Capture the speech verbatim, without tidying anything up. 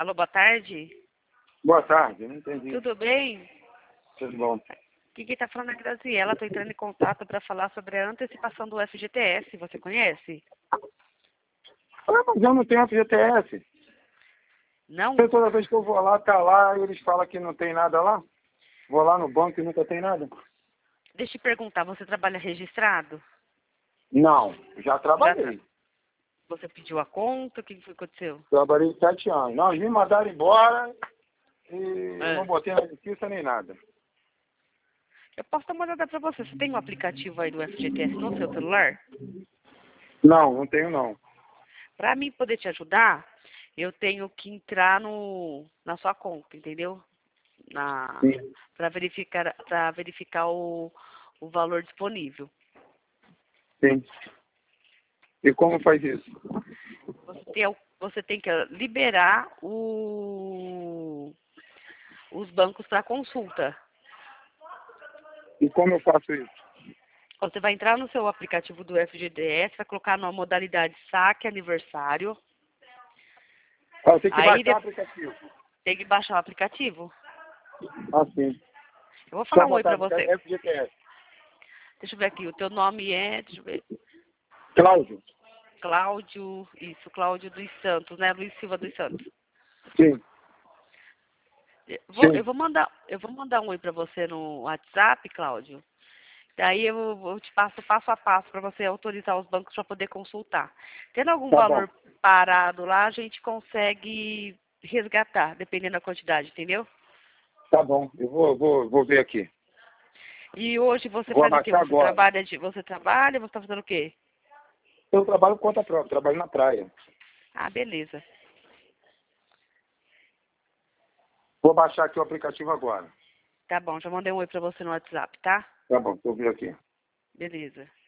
Alô, boa tarde. Boa tarde, não entendi. Tudo bem? Tudo bom. Aqui quem tá falando é a Graziela. Estou entrando em contato para falar sobre a antecipação do F G T S. Você conhece? Ah, mas eu não tenho F G T S. Não? Porque toda vez que eu vou lá, tá lá, e eles falam que não tem nada lá. Vou lá no banco e nunca tem nada. Deixa eu te perguntar, você trabalha registrado? Não, já Já trabalhei. tra- Você pediu a conta? O que foi que aconteceu? Trabalhei sete anos. Não, eles me mandaram embora e eu É. não botei na justiça nem nada. Eu posso dar uma olhada para você. Você tem um aplicativo aí do F G T S no seu celular? Não, não tenho não. Para mim poder te ajudar, eu tenho que entrar no, na sua conta, entendeu? Na, Sim, para verificar, para verificar o, o valor disponível. sim. E como faz isso? Você tem, você tem que liberar o, os bancos para consulta. E como eu faço isso? Você vai entrar no seu aplicativo do F G T S, vai colocar na modalidade saque aniversário. Ah, eu tenho que Aí baixar o de- aplicativo. tem que baixar o aplicativo. Ah, sim. Eu vou Só falar um oi botar para você. F G T S. Deixa eu ver aqui. O teu nome é, deixa eu ver, Cláudio? Cláudio, isso, Cláudio dos Santos, né? Luiz Silva dos Santos. Sim, Eu vou, eu sim. vou mandar, eu vou mandar um oi para você no WhatsApp, Cláudio. Daí eu, eu te passo passo a passo para você autorizar os bancos para poder consultar. Tendo algum Tá bom. valor parado lá, a gente consegue resgatar, dependendo da quantidade, entendeu? Tá bom. Eu vou, vou, vou ver aqui. E hoje você Vou faz o quê? abaixar Você agora. trabalha de, você trabalha, você está fazendo o quê? Eu trabalho por conta própria, trabalho na praia. Ah, beleza. Vou baixar aqui o aplicativo agora. Tá bom, já mandei um oi para você no WhatsApp, tá? Tá bom, vou ver aqui. Beleza.